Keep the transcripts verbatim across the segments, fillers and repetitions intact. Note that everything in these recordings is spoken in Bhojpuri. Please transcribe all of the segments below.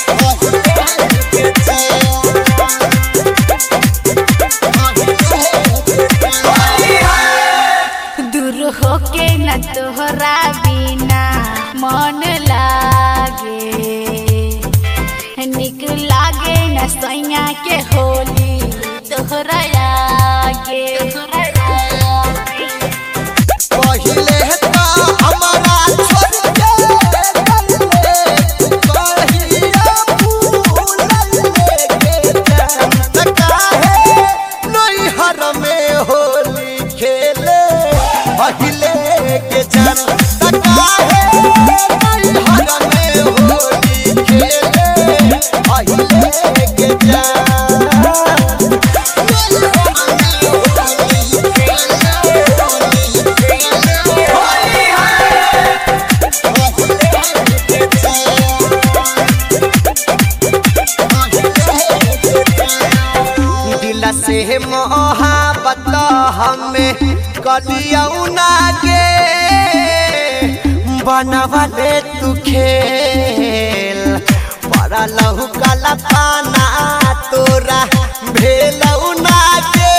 दूर होके न तोहरा बिना मन लागे, निक लागे न सैया के होली तोहरा आगे। पहिले तो हमारा छोड़ के कहिया भूल लेके जान काहे नैहर में होली खेले पहिले के जान काहे नैहर में होली खेले पहिले के जान। से मोहब्बत हमें कलियौना के बनवले तू खेल बड़ा लहू काला पाना तोरा भेलौना के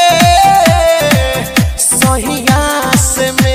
सहिया से में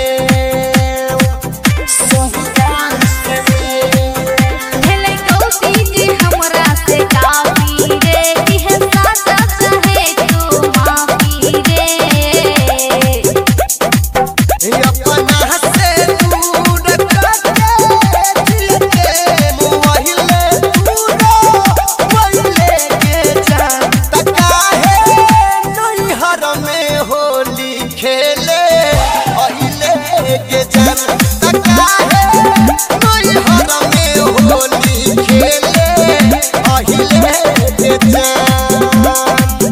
खेले अहिले के जान काहे नैहर में होली खेले अहिले के जान।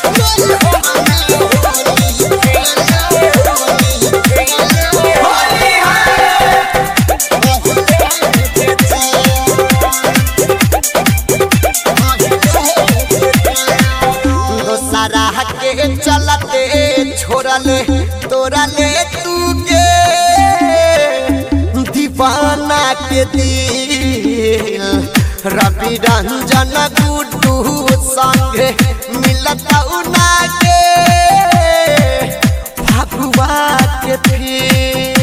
दोसरा के चलते छोड़ले तोरा ले तू के दीवाना के दिल रवि रंजन गुड्डू संगे मिलता उना के भगवा के फिर